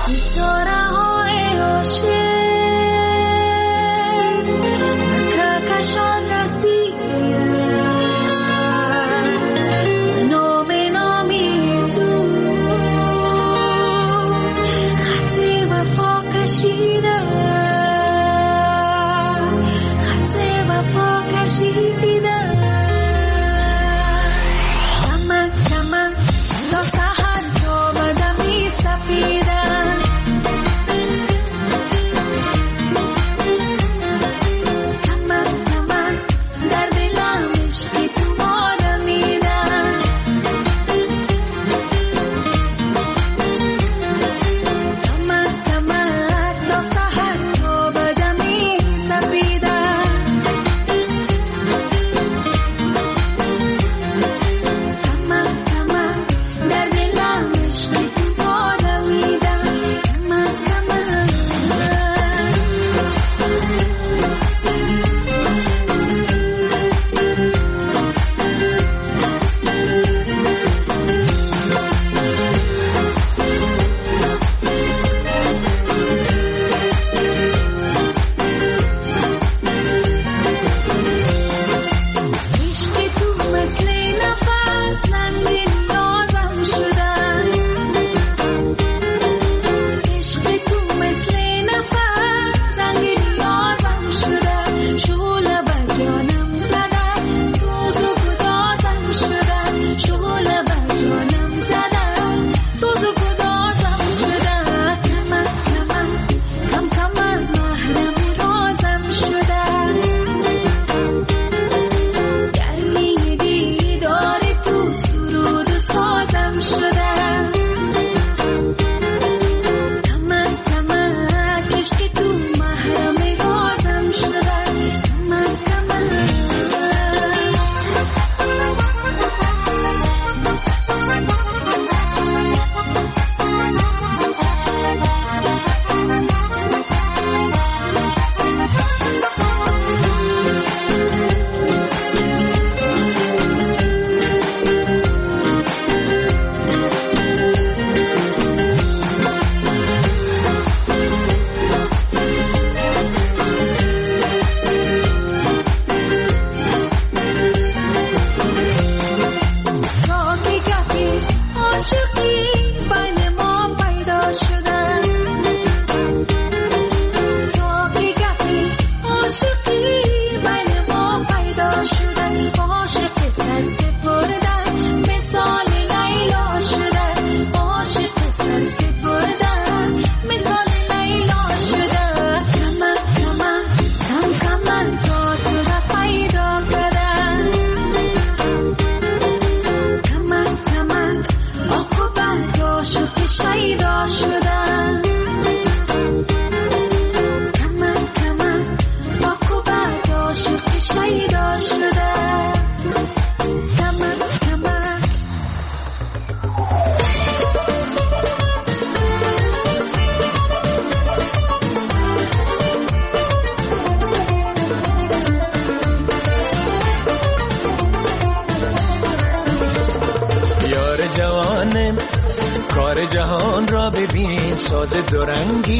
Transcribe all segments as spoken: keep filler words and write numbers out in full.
کار جهان را ببین، ساز دورنگی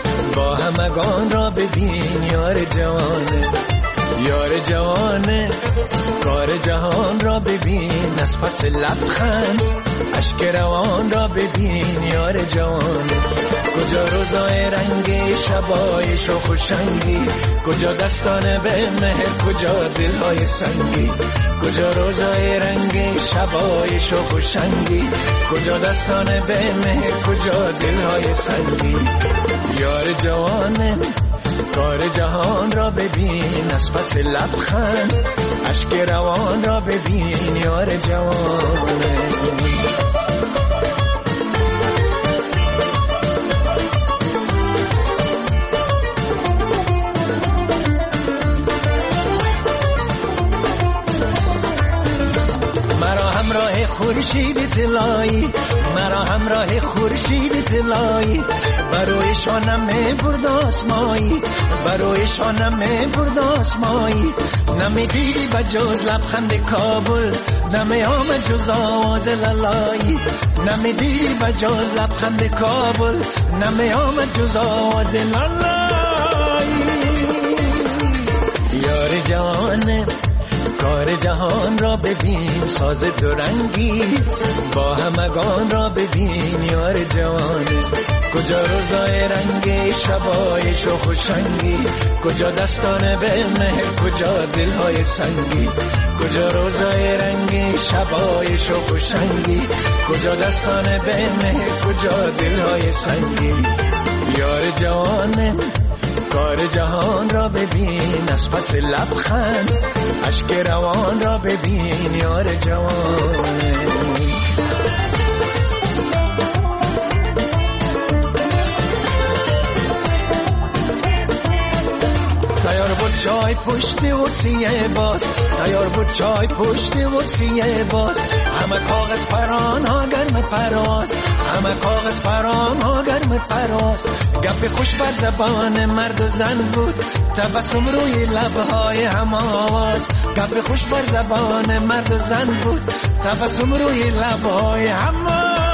با همگان را ببین. یار جوانه یار جوانه کار جهان را ببین، از پس لبخند اشک روان را ببین. یار جوانه کجا روزای رنگی، شبای شوخ و شنگی، کجا دستان به مهر، کجا دلهای سنگی. کجا روزای رنگی، شبای شوخ و شنگی، کجا دستان به مهر، کجا دلهای سنگی. یار جوانه کار جهان را ببین، از پس لبخند اشک روان را ببین. یار جوانه خورشید طلایی مرا همراه خورشید طلایی، برای شانم برد آسمایی، برای شانم برد آسمایی. نمی دیدی بجز لبخند کابل، نمی آمد جز آواز لالایی، نمی دیدی بجز لبخند کابل، نمی آمد جز آواز لالایی. یار جوانه کار جهان را ببین، ساز دورنگی با همگان را ببین. یار جوانه کجا روزای رنگی، شبای شوخ و شنگی، کجا دستان به مهر، کجا دلهای سنگی. کجا روزای رنگی، شبای شوخ و شنگی، کجا دستان به مهر، کجا دلهای سنگی. یار جوانه کار جهان را ببین، از پس لبخند اشک روان را ببین. یار جوانه تیار بود چای پشت ورسیه باز، تیار بود چای پشت ورسیه باز. همه کاغذ پران ها گرم پراز، همه کاغذ پران ها گرم پراز. گپ خوش بر زبان مرد و زن بود، تبسم روی لبهای هم آواز. گپ خوش بر زبان مرد و زن بود، تبسم روی لبهای هم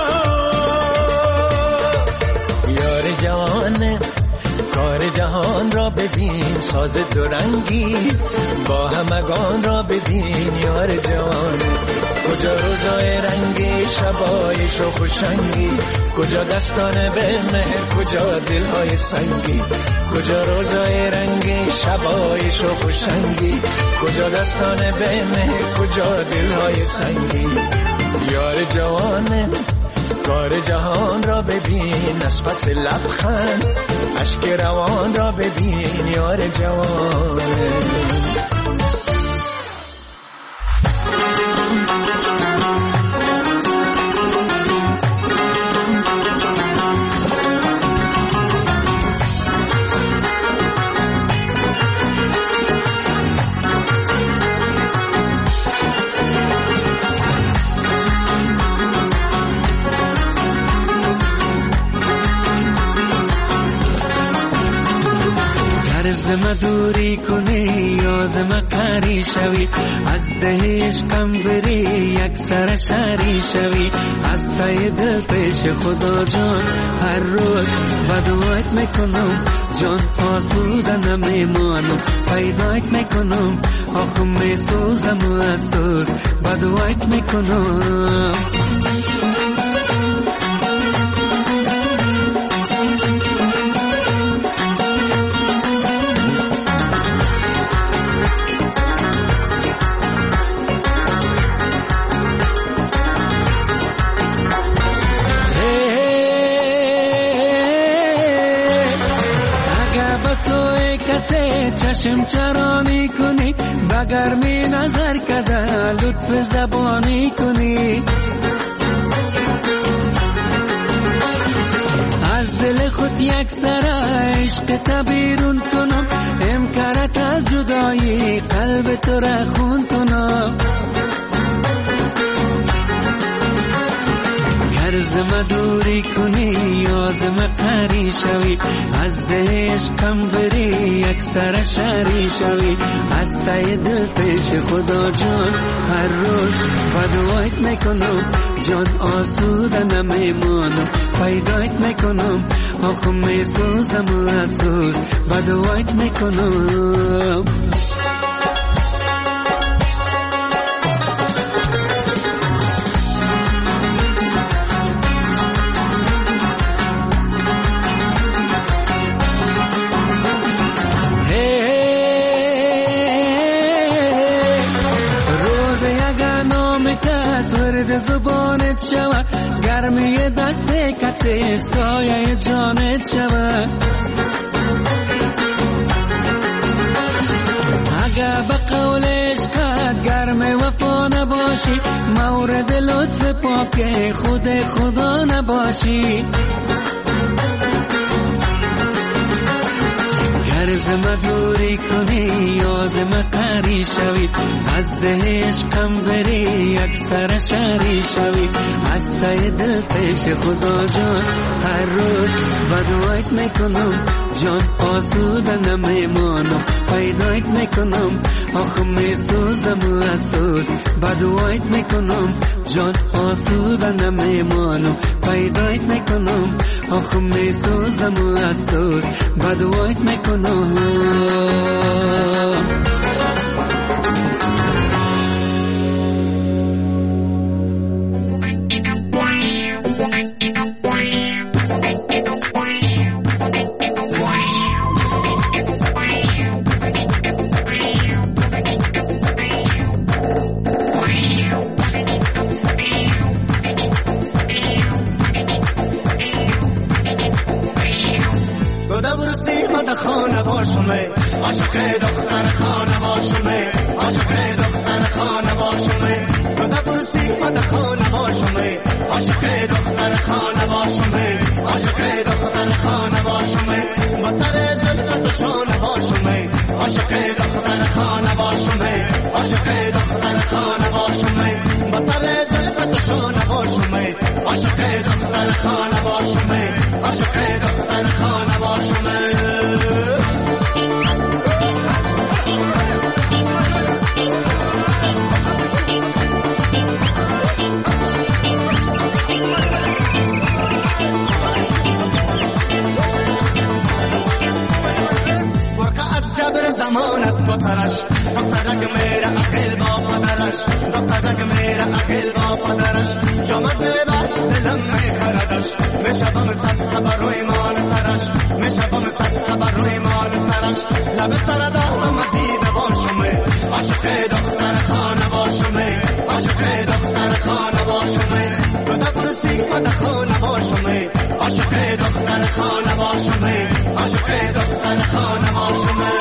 آواز. یار جوانه کار جهان را ببین، ساز دورنگی با همگان را ببین. یار جوانه کجا روزای رنگی، شبای شوخ و شنگی، کجا دستان به مهر، کجا دلهای سنگی. کجا روزای رنگی، شبای شوخ و شنگی، کجا دستان به مهر، کجا دلهای سنگی. یار جوانه کار جهان را ببین، از پس لبخند اشک روان را ببین. یار جوانه زما دوری کنی یا زما قری شوی، از دهش کم بری یک سر شری شوی. از تای دل پیش خدا جان هر روز بدوایت میکنم، جان آسوده نمیمانم. پیدایت میکنم آخم میسوزم و اسوز بدوایت میکنم. چشم چرانی کنی، بگر می نظر کده لطف زبانی کنی. از دل خود یک سر عشق تبیرون کنم، امکارت از جدایی قلب تو را خون کنم. زما دوری کنی یا زما قری شوی، از دهش کم بری یک سر شری شوی. از تای دل پیش خدا جان هر روز بدوایت میکنم، جان آسوده نمیمانم. پیدایت میکنم آخم میسوزم و اسوز بدوایت میکنم. زبانت شود گرمی دست کسی، سایه جانت شود. اگر به قولش قد گرم وفا نباشی، مورد لطف پاک خود خدا نباشی. ما دوری کنی از ما قری شوی از دهش کم بری یک سر شری شوی از تای دل پیش خدا جان هر روز بدوایت میکنم جان آسوده نمیمانم پیدایت میکنم آخ میسوزم افسوس بدوایت میکنم جان آسوده نمیمانم پیدایت میکنم آخ میسوزم افسوس بدوایت میکنم خانه باشمه عاشق دختر خانه باشمه عاشق دختر خانه باشمه تو دبرسی مد خانه باشمه عاشق دختر خانه باشمه عاشق دختر خانه باشمه با سر زلفت و شانه باشمه عاشق دختر خانه باشمه عاشق دختر خانه باشمه با سر زلفت و شانه باشمه عاشق دختر خانه باشمه عاشق دختر خانه باشمه جبر زمان است با سرش دخترک میره اقل با پدرش دخترک میره اقل با پدرش جامعه بس دلم میخردش میشبم صد خبر روی مال سرش میشبم صد خبر روی مال سرش لب سر دارم دیده باشمه عاشق دختر خانه باشمه عاشق دختر خانه باشمه تو دبرسی مد خانه باشمه عاشق دختر خانه باشمه عاشق دختر خانه باشمه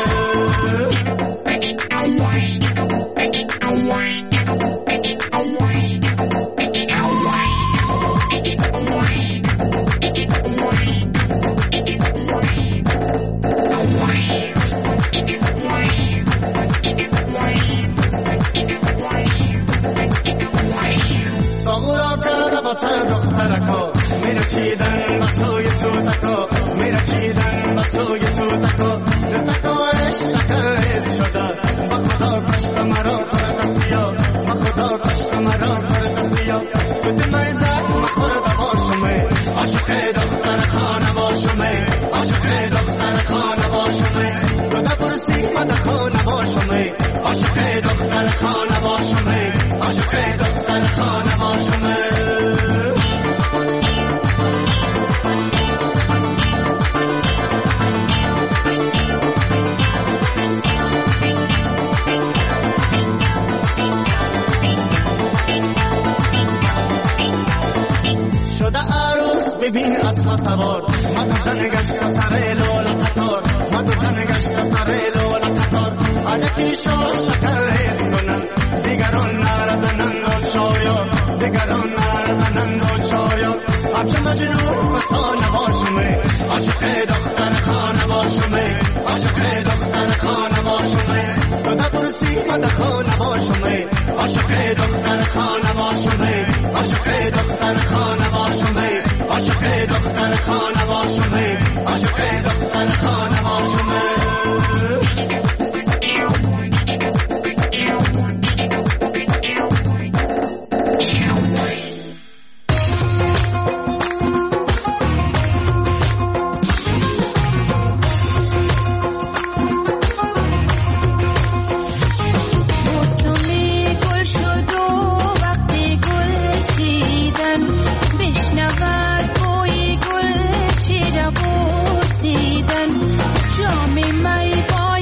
ساغورا کرده با سر دخترکا میره چیدن بسوی تو تکا میره چیدن بسوی تو تکا نسکایش شکر ریز شده با خدا کشت مرا کرد سیا با خدا کشت مرا کرد سیا تو دمای زد مخورده باشمه عاشق دختر خانه باشمه عاشق دختر خانه باشمه تو دبرسی مد خانه باشمه عاشق دختر خانه باشمه عاشق دختر خانه باشمه شده عروس ببین اسب سوار مد زن گشت سر لولا قطار مد زن گشت سر لولا قطار علکی شو شکر ریز کنن دیگران نرزنند و شایا دیگران نرزنند و شایا همچه مجنون فسانه باشمه عاشق دختر خانه باشمه عاشق دختر خانه باشمه تو دبرسی مد خانه باشمه عاشق دختر خانه باشمه عاشق دختر خانه باشمه عاشق دختر خانه باشمه عاشق دختر خانه باشمه جام می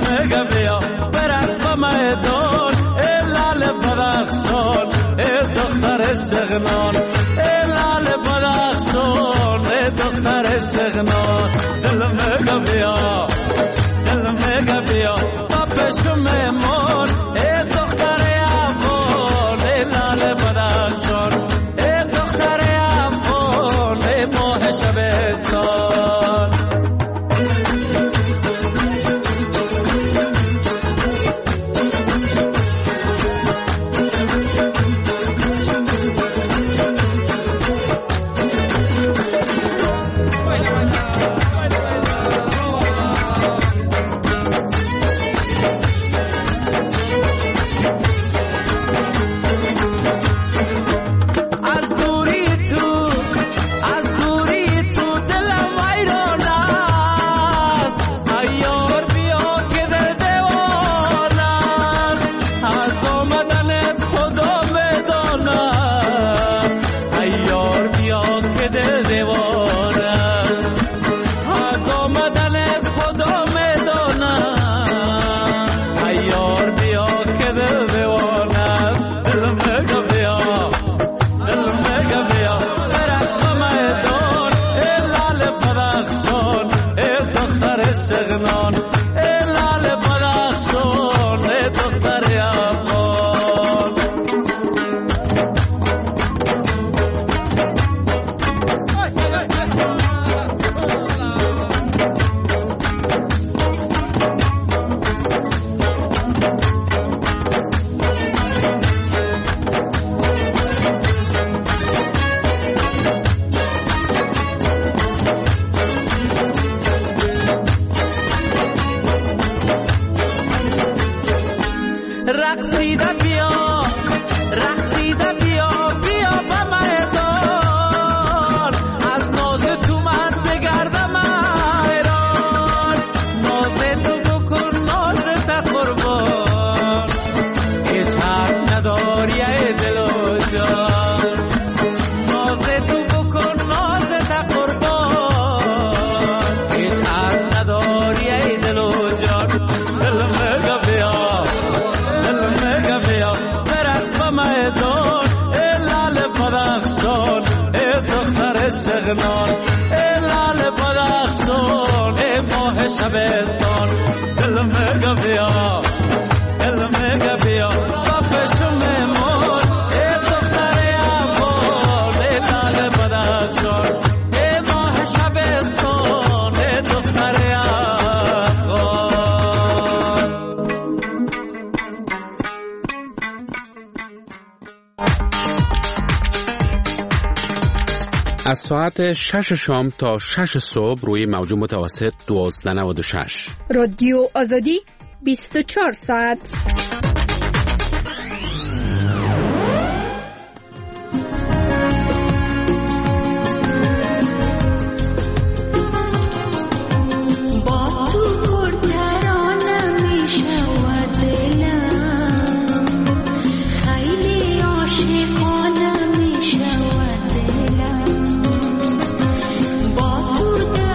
مگه بیا برس به میدان ای لال بدخشان ای دختر شغنان ای لال بدخشان ای دختر شغنان دل مگه بیا دل مگه بیا با پیش میمون ای دختر افغان ای لال بدخشان ای دختر افغان ای ماه شبستان شغنان ای لال بدخشان ای دختر افغان رقصیده بیا رقصیده بیا بیا به میدان از ناز تو من بگردم ایران ناز تو بکن ناز تا قربان هیچ حرف نداری ای دل و جان ناز تو بکن ناز تا قربان هیچ حرف نداری ای دل و جان دل مگه بیا میدان ای لال بدخشان ای دختر شغنان ای لال بدخشان ای ماه شبستان دل مگه بیا دل مگه بیا با پیش میمون ای دختر افغان ای لال بدخشان ای ماه شبستان ای دختر افغان. از ساعت شش شام تا شش صبح روی موج متوسط دوازده نود و شش رادیو آزادی بیست و چهار ساعت.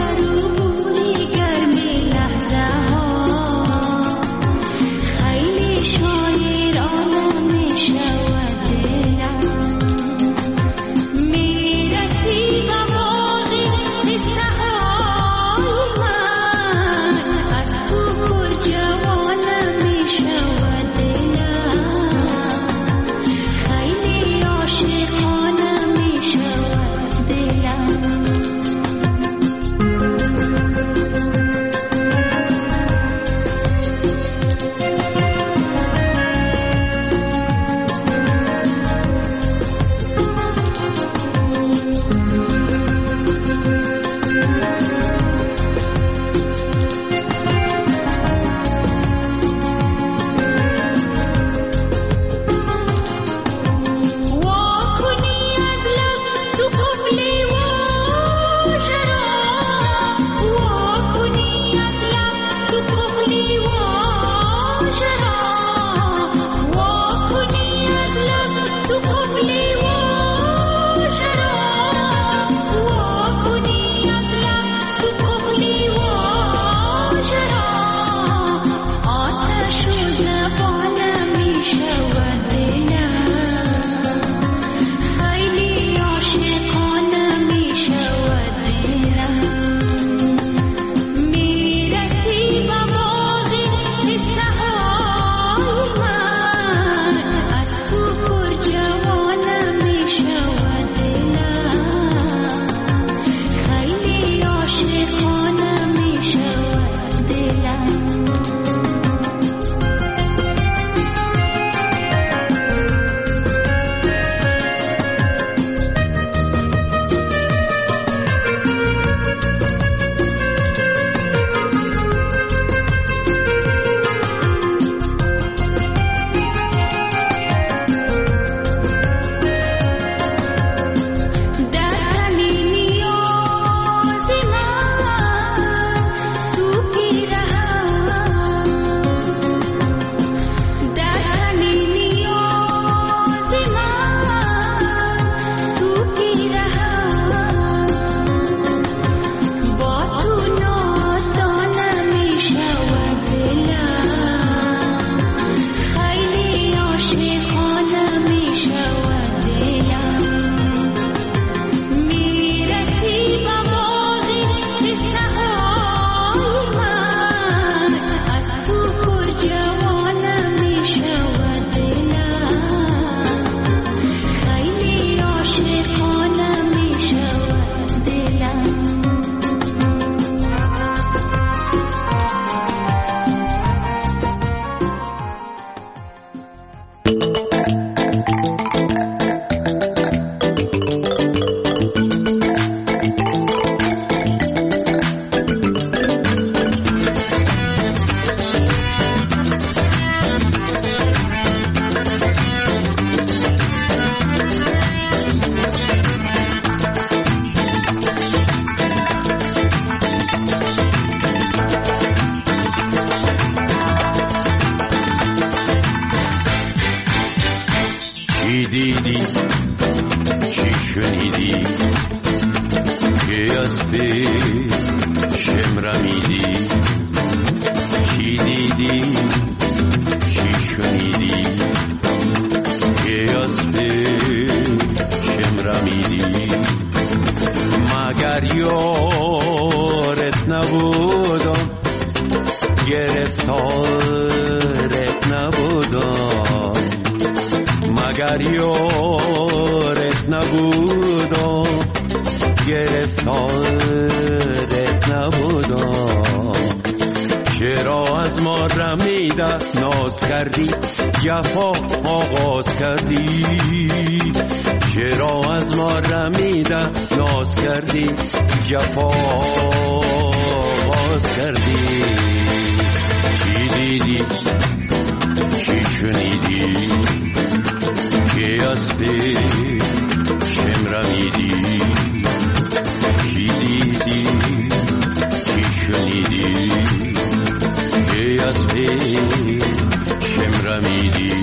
خیلی اسبی شمرمیدی چی دیدی چی شنیدی که اسبی شمرمیدی مگر یارت نبودم گرفتارت نبودم مگر یارت نبودم گرفتارت نبودم چرا از ما رمیده ناز کردی جفا آغاز کردی چرا از ما رمیده ناز کردی جفا آغاز کردی چی دیدی چی شنیدی که اسبی شمرمیدی چی دیدی چی شنیدی که اسبی شمرمیدی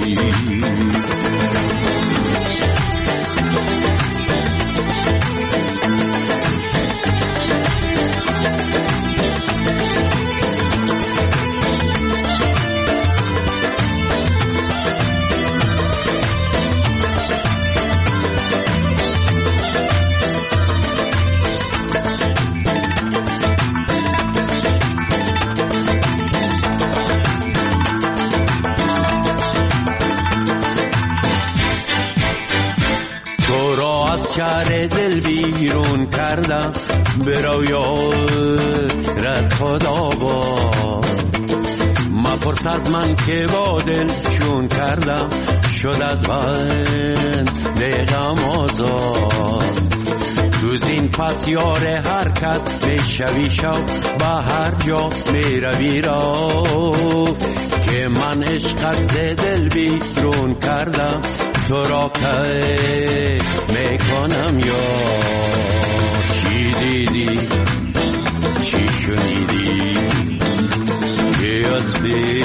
شهر دل بیرون کردم برو یارت خدا با مپرس از من که با دل چون کردم شد از من دقم آزاد تو زین پس یار هر کس میشوی شو به هر جا میروی را که من عشقت ز دل بیرون کردم تو را که میکنم یا چی دیدی چی شنیدی که اسبی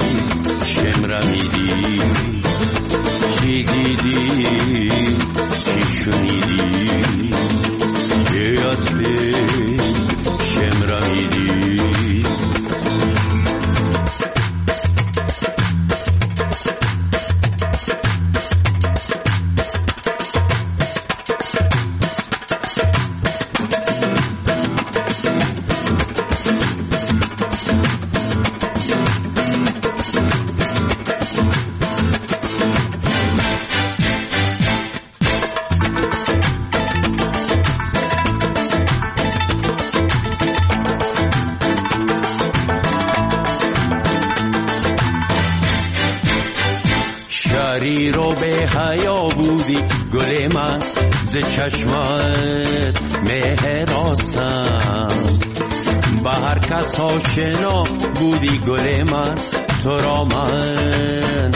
شمرمیدی چی دیدی چی شنیدی که اسبی شمرمیدی شریر و به حیا بودی گل من ز چشمت مهراسم به هر کس آشنا بودی گل من تو را من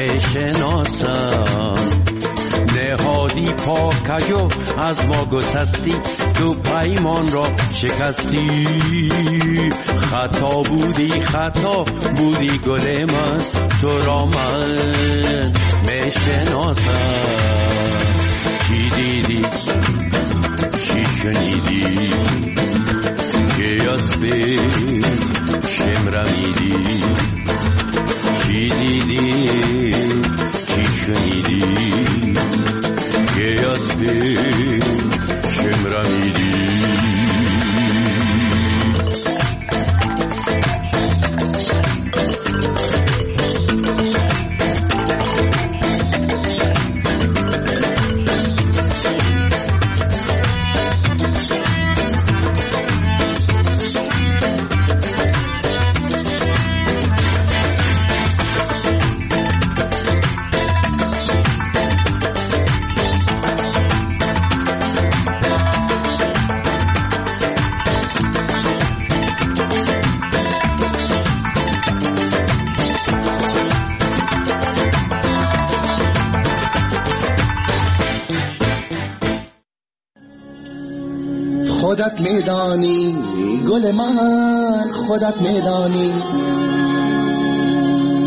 میشناسم نهادی پاکجو از ما گسستی تو پیمان را شکستی خطا بودی خطا بودی گل من تو را من میشناسم چی دیدی چی شنیدی که اسبی شمرمیدی چی دیدی چی شنیدی که اسبی شمرمیدی خودت میدانی گل من خودت میدانی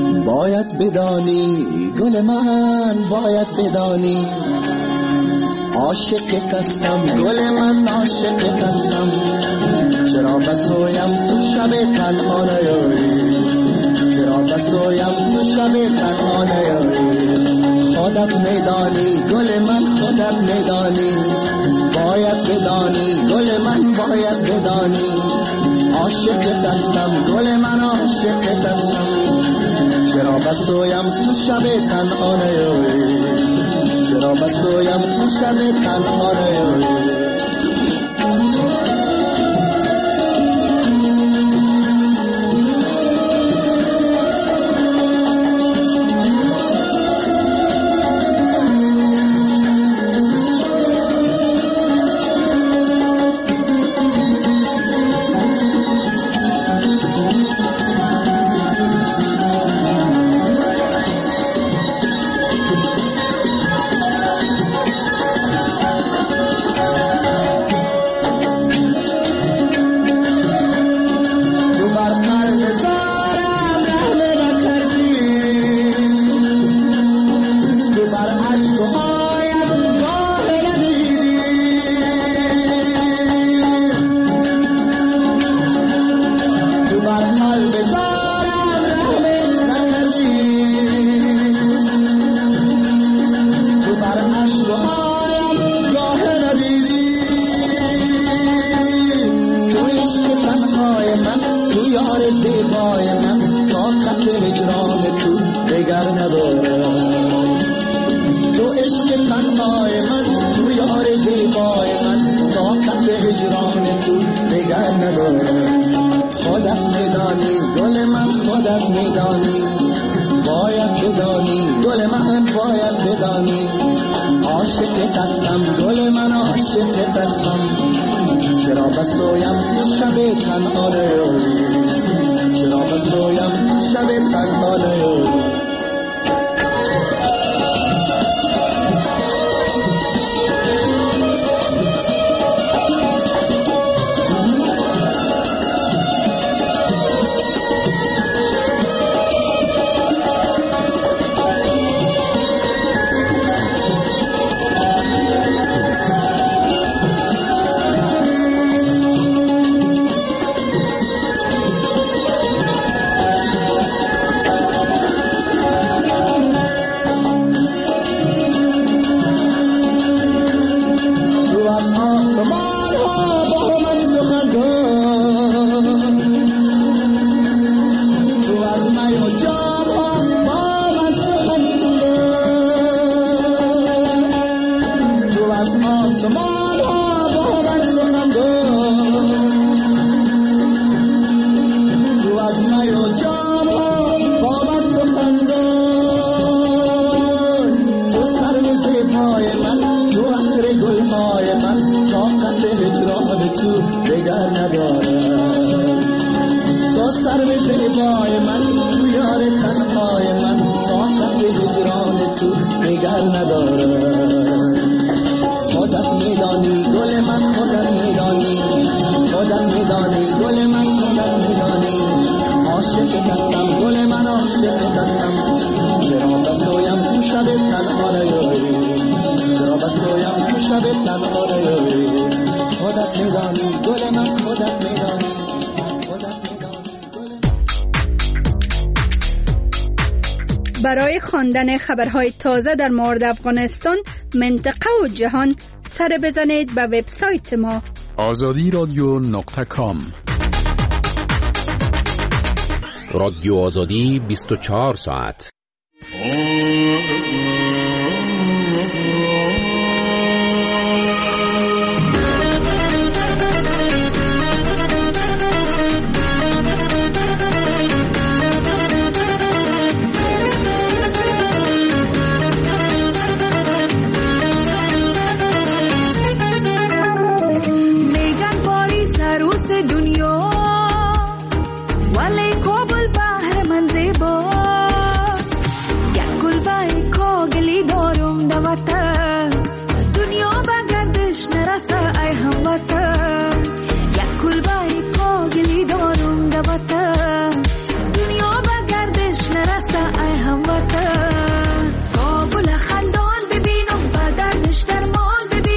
باید بدانی گل من باید بدانی عاشقت هستم گل من عاشقت هستم چرا بسویم تو شب تنها نیایی چرا بسویم تو شب تنها نیایی خودت میدانی گل من خودت میدانی باید بدانی گل من باید بدانی عاشقت هستم گل من عاشقت هستم چرا بسویم تو شب تنها نیایی چرا بسویم تو شب تنها نیایی برای خواندن خبرهای تازه در مورد افغانستان، منطقه و جهان سر بزنید به وبسایت ما آزادی رادیو نقطه کام. رادیو آزادی بیست و چهار ساعت. ببینم بدنش در مال ببین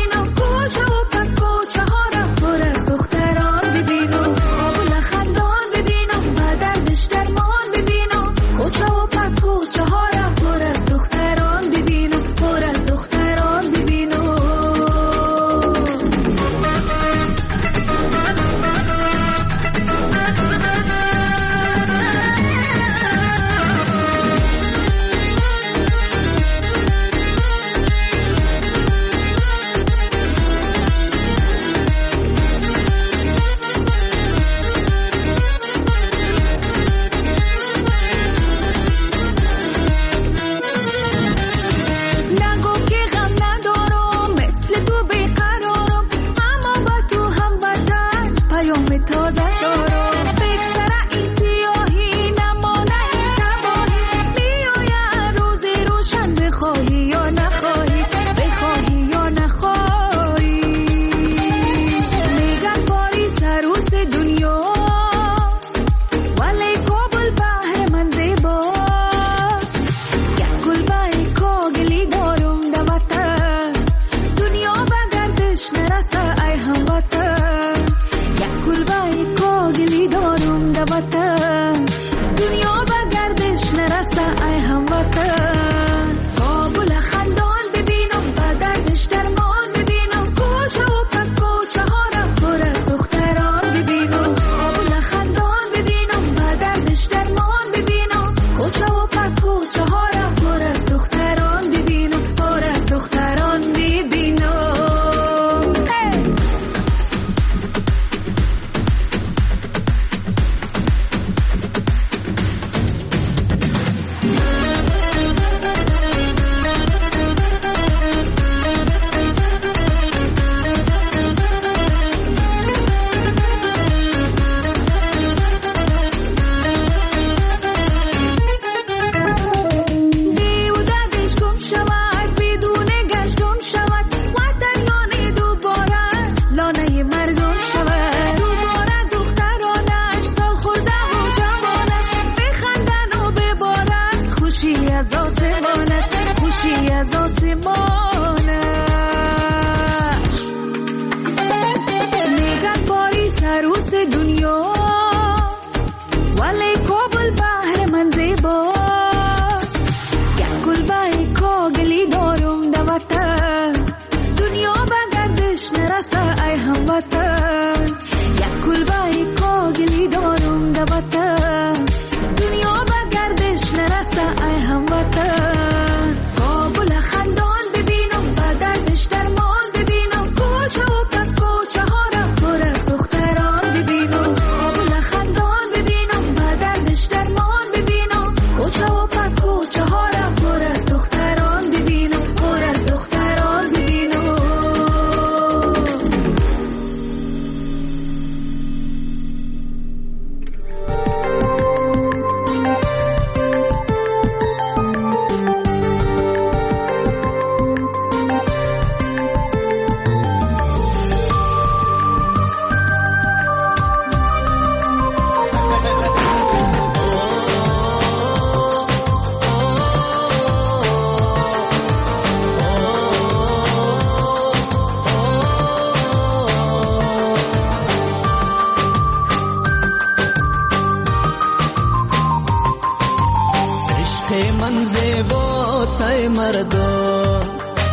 عشق من زیبا سای مردم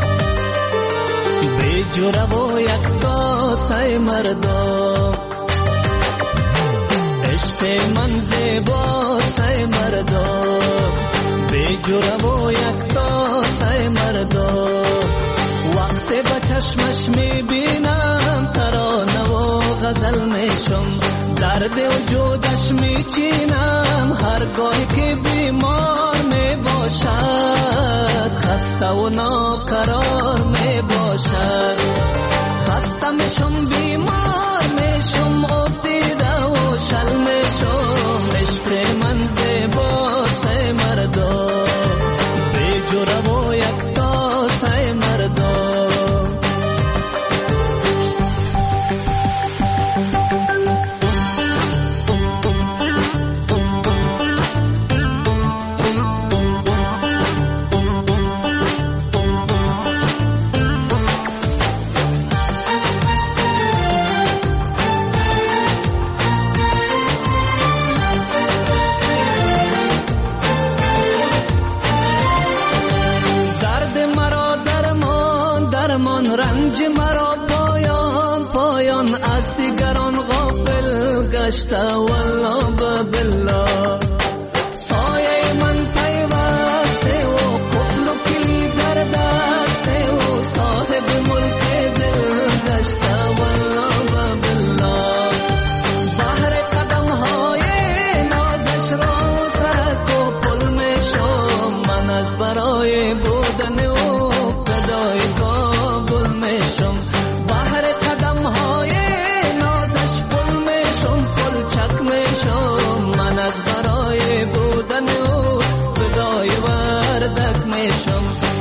بی جوره و یکتا سای مردم عشق من زیبا سای مردم بی جوره و یکتا سای مردم وقتی به چشمش میبینم ترانه و غزل میشم درد وجودش میچینم هرگاه که بیمار میباشد خسته و ناقرار میباشد خسته میشم بیمار میشم افتیده و شل میشم عشق من زیبا سای مردم بی جوره و یکتا سای مردم رنج مرا پایان پایان از دیگران غافل گشته والله بالله سایه من پیوسته و قفل و کلید در دسته و صاحب ملک دل گشته والله بالله بحر قدم های نازش را سرک و پل می شم من از برای بودن او فدای کابل میشم بحر قدم های نازش پل میشم پل چک میشم من از برای بودن او فدای وردک میشم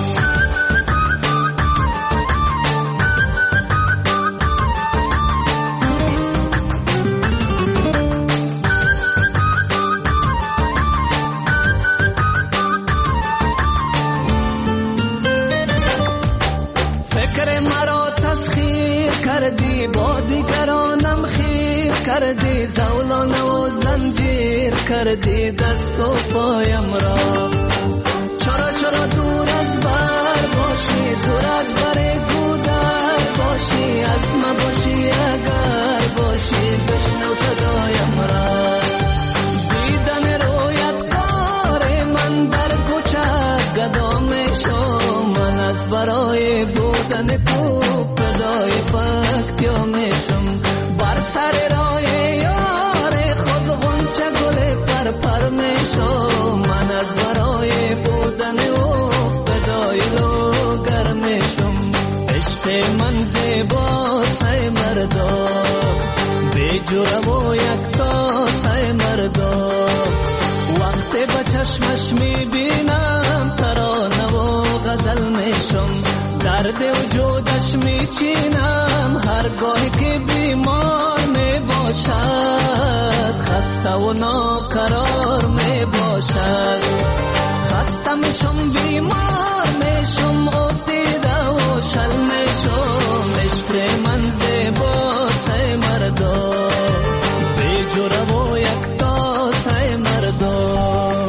کردی با دیگرانم خیر کردی زولانه و زنجیر کردی دست و پایم را چرا چرا دور از بر باشی دور از بر گودر باشی از ما باشی اگر باشی بشنو صدایم را دیدن رویت کار من در کوچه گدا میشم من از برای بودن تو فدای فکتیا میشم بر سر راه یار خود غنچه گل پر پر میشم من از برای بودن او فدای لوگر میشم عشق من زیبا سای مردم بی جوره و یکتا سای مردم وقتی به چشمش میبینم ترانه و غزل میشم درد وجودش میچینم هرگاه که بیمار میباشد خسته و ناقرار میباشد خسته میشم بیمار میشم افتیده و شل میشم عشق من زیبا سای مردم بی جوره و یکتا سای مردم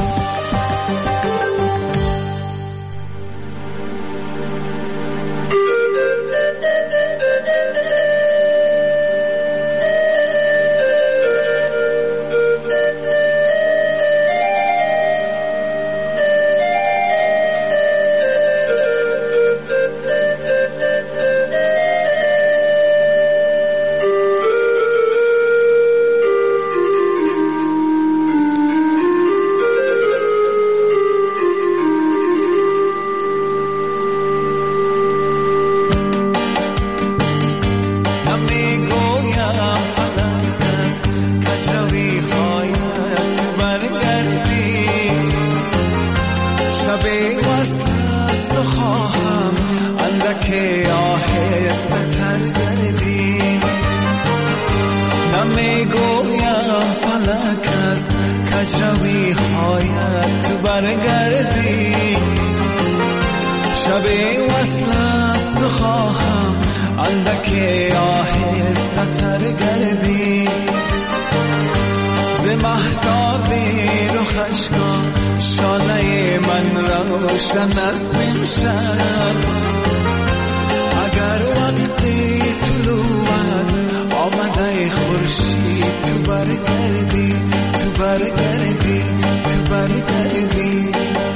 کجروی هایت تو برگردی شب وصل است و خواهم اندک آهسته تر گردی ز مهتاب رخش کن شانه من روشن است امشب. اگر وقتی طلوعت آمده خورشید تو برگردی، تو برگردی، تو برگردی.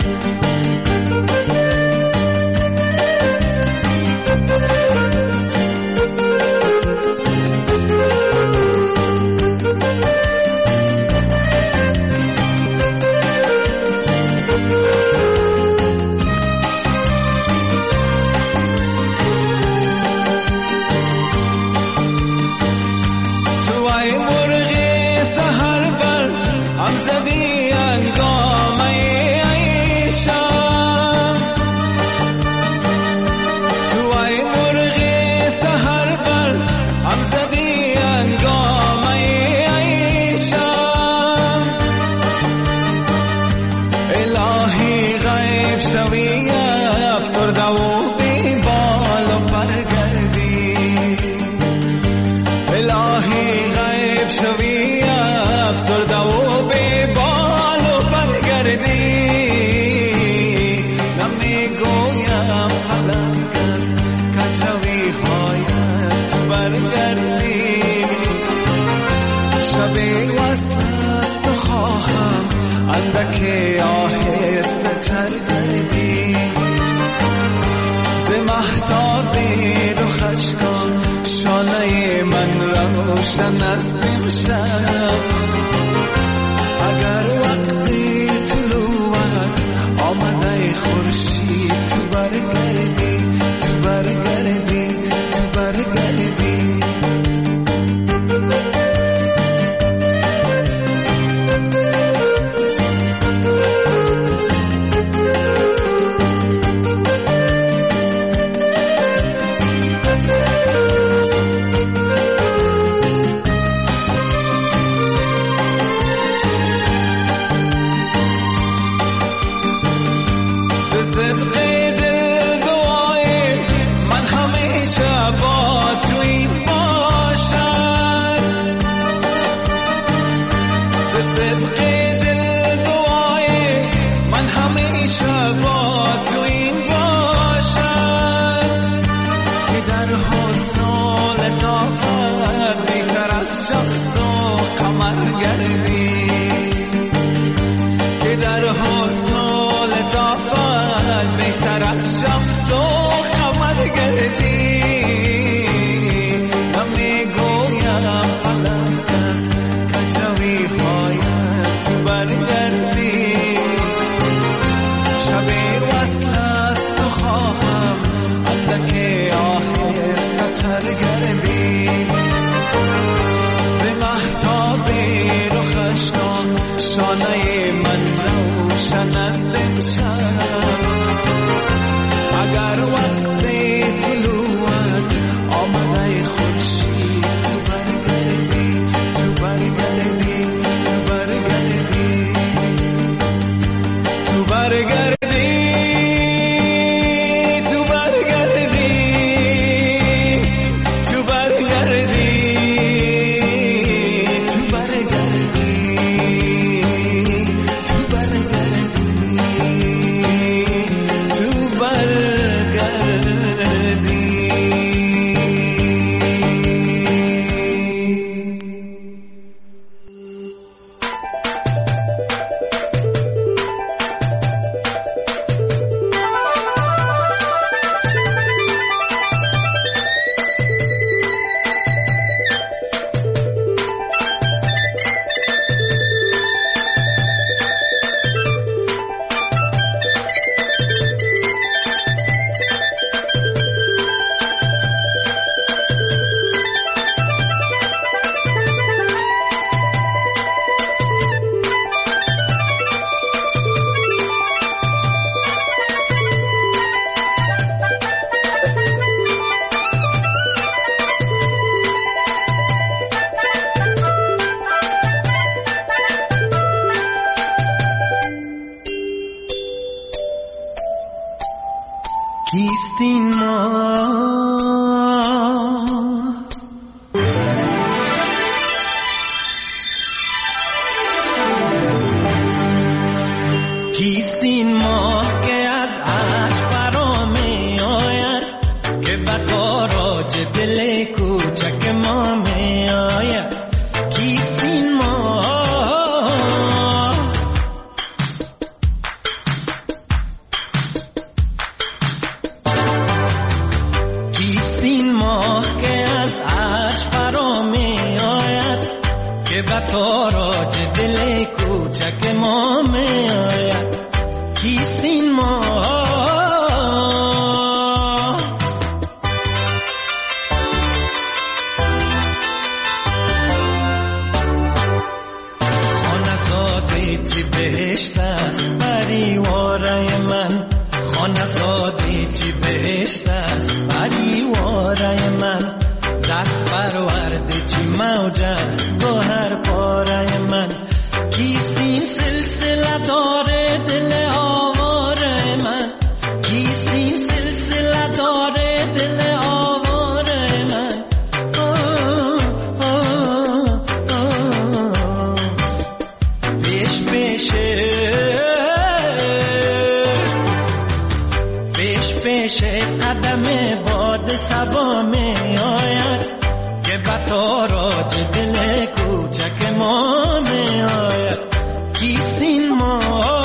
که آهسته تر گردی ز مهتاب رخش کن شانه من روشن است امشب. اگر وقتی طلوعت آمده خورشید تو برگردی تو برگردی تو برگردی. شانه من روشن است امشب. اگر وقتی طلوعت آمده خورشید تو برگردی تو برگردی تو برگردی تو برگردی تو برگردی تو برگردی تو برگردی کیستین ما ماه که از عرش فرا می آید که به تاراج دل کوچک ما می آید. کیست این ماه؟ کیست این ماه که از عرش فرا می آید که به تاراج دل کوچک ما می آید. کیست این ماه؟ خانه‌زاده چی بهشت است پریواره من، خانه‌زاده چی بهشت است پریواره من، دست پرورده چی موجت گوهر پاره من. کیست این سلسله داره دل آواره من؟ کیست این سلسله داره دل آواره من؟ آه آه آه پیش پیشه پیش پیشه قدم باد صبا می آید که به تاراج دل کوچک ما می آید. کیست این ماه؟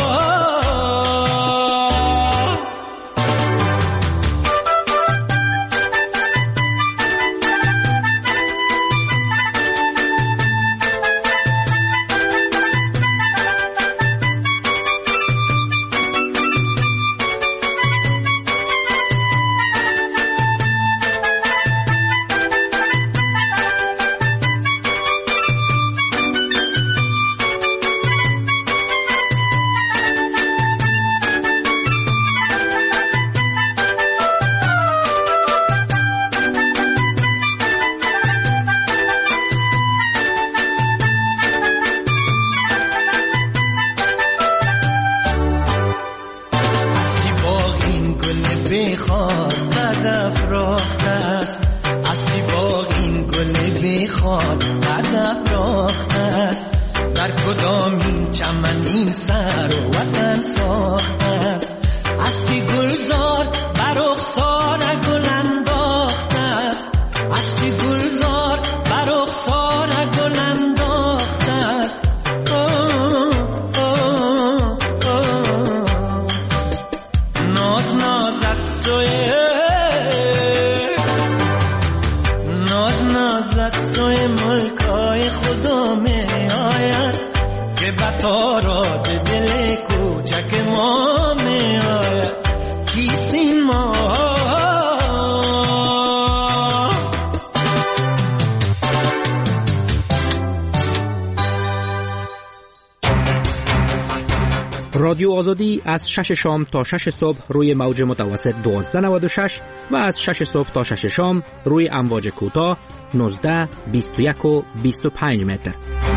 رادیو آزادی از شش شام تا شش صبح روی موج متوسط دوازده نود و شش و از شش صبح تا شش شام روی امواج کوتاه نوزده، بیست و یک و بیست و پنج متر.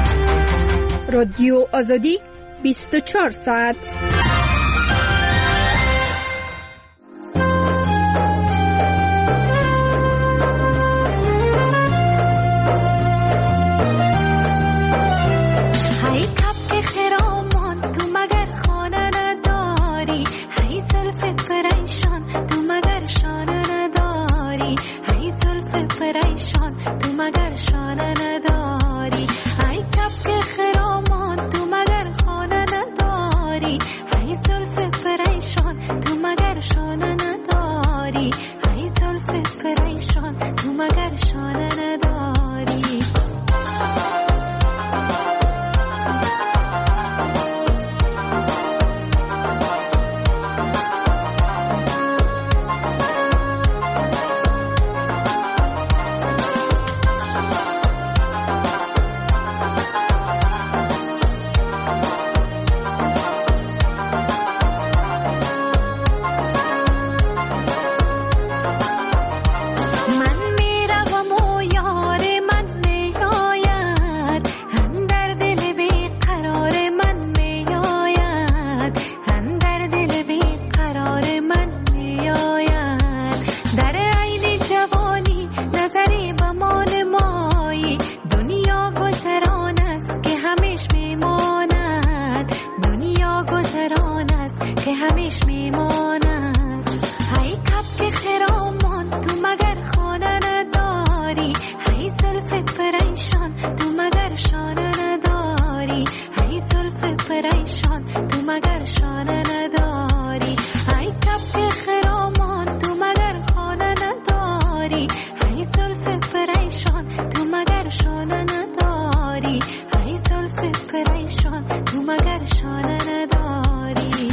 رادیو آزادی بیست و چهار ساعت. I پیش میماند. ای کبک خرامان تو مگر خانه نداری، ای زلف پریشان تو مگر شانه نداری، ای زلف پریشان تو مگر شانه نداری. ای کبک خرامان تو مگر خانه نداری، ای زلف پریشان تو مگر شانه نداری، ای زلف پریشان تو مگر شانه نداری.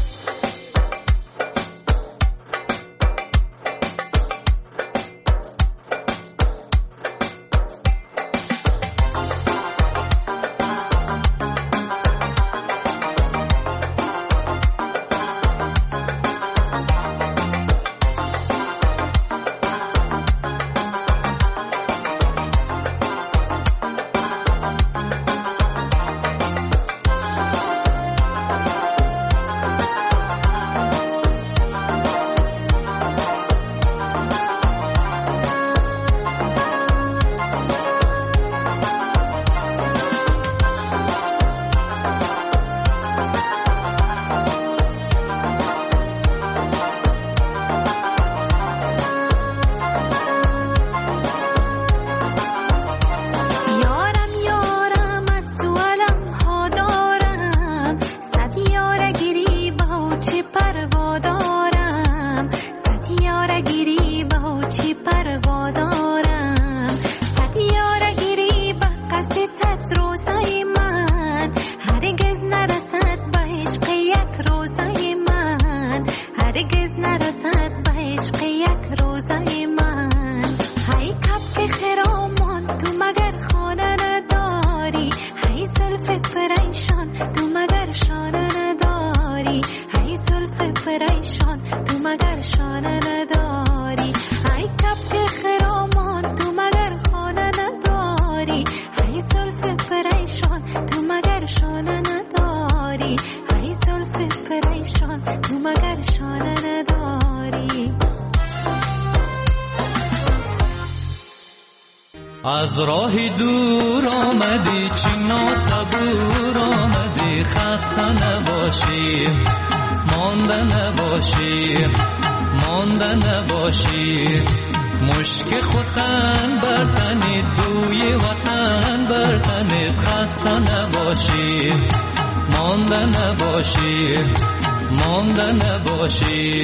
از راه دور آمدی چینا صبور آمدی، خسته نباشی مانده نباشی مانده نباشی. مشک خوتن برتنید بوی وطن برتنید، خسته نباشی مانده نباشی مانده نباشی.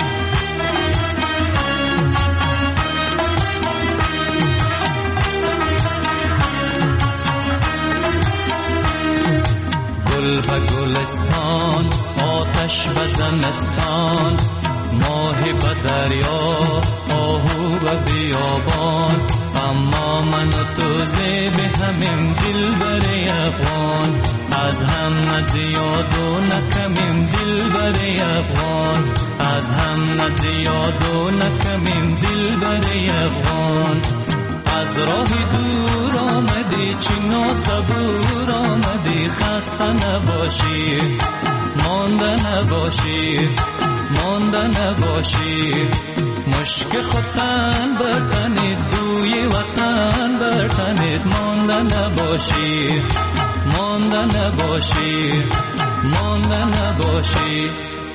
گل به گلستان آتش به زمستان، ماه به دریا آهو به بیابان. اما من و تو زیب همیم دل بر افغان، از هم نزیاد و نکمیم دل بر افغان، از هم نزیاد و نکمیم دل بر افغان. از راه دور آمدی چینا صبور آمدی، خسته نباشی مانده نباشی مانده نباشی. مشک خوتن برتنید بوی وطن برتنید، مانده نباشی مانده نباشی مانده نباشی.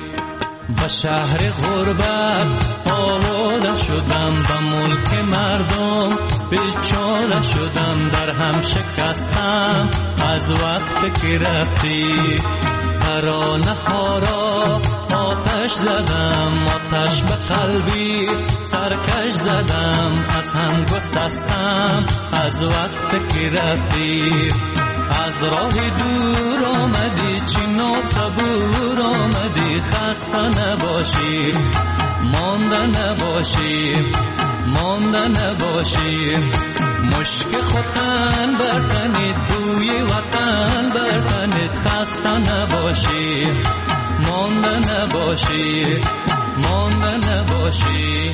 به شهر غربت آواره شدم، به ملک مردم بیچاره شدم، در هم شکستم از وقت که رفتی. ترانه ها را آتش زدم، آتش به قلبی سرکش زدم، از هم گسستم از وقت که رفتی. از راه دور آمدی چینا صبور آمدی، خسته نباشی مانده نباشی مانده نباشی. مشک خوتن برتنید بوی وطن برتنید، خسته نباشی مانده نباشی مانده نباشی.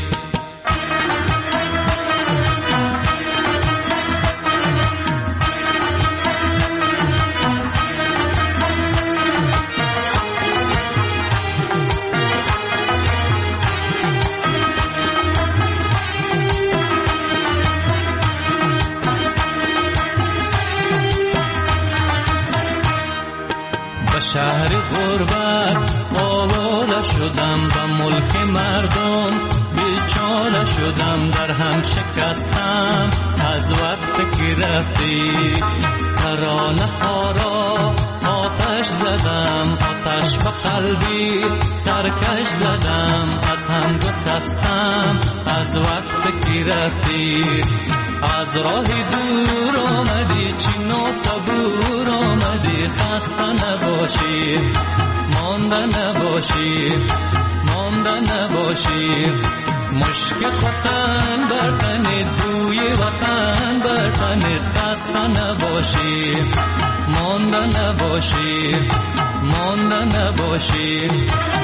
شهر غربت آواره بیچاره شدم به ملک مردم، بیچاره شدم در هم شکستم از وقت که رفتی. ترانه ها را آتش زدم، آتش به قلبی سرکش زدم، از هم گسستم از وقت که رفتی. از راه دور آمدی چین و صبور آمدی، خسته نباشی مانده نباشی مانده نباشی. مشک وطن برتنید بوی وطن برتنید، خسته نباشی مانده نباشی مانده نباشی.